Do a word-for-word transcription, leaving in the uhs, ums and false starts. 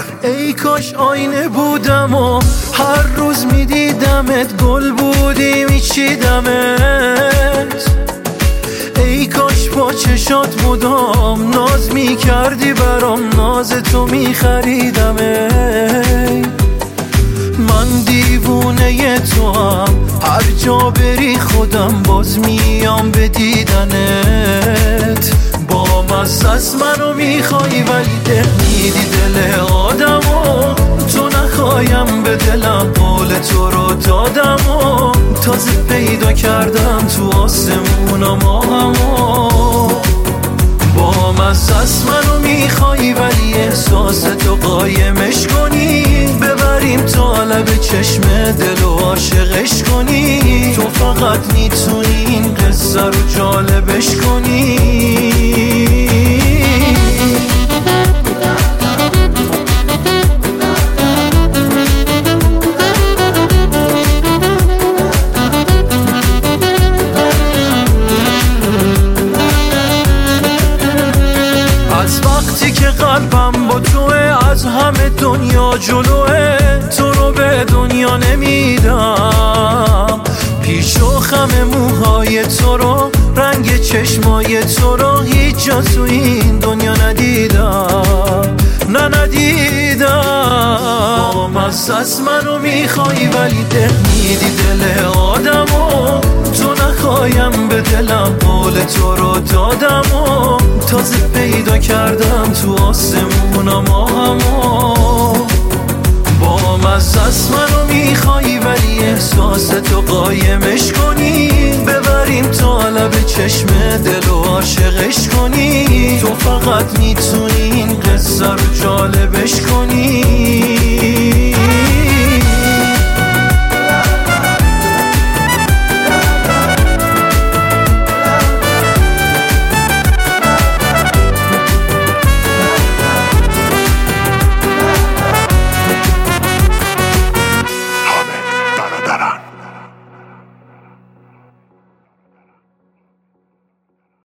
ای کاش آینه بودم و هر روز میدیدمت، گل بودی میچیدمت. ای کاش با چشات مدام ناز میکردی برام، ناز تو میخریدمت. من دیوونه تو هم، هر جا بری خودم باز میام به دیدنت. با مزه‌ست منو میخوای ولی ده میدی دل آدمو. تو نخوایم به دلم قول تو رو دادم و تازه پیدا کردم تو آسمونا ماهمو. با مزه‌ست منو میخوای ولی احساس تو قایمش کنی، ببریم تا لب چشم دل و عاشقش کنی. تو فقط میتونی این قصه رو جالبش کنی. از وقتی که قلبم با توه، از همه دنیا جلوه، تو رو به دنیا نمیدم. پیش و خم موهای تو رو، رنگ چشمای تو رو هیچ جا تو این دنیا ندیدم، نه ندیدم. با مزه‌ست منو میخوای ولی ده میدی دل آدمو. تو نخوایم به دلم قول تو رو دادم و تازه پیدا کردم تو آسمونا ماهمو. با مزه‌ست منو میخوای ولی احساس تو قایمش کنی، ببریم تا لب چشم دل و عاشقش کنی. تو فقط میتونی این قصه رو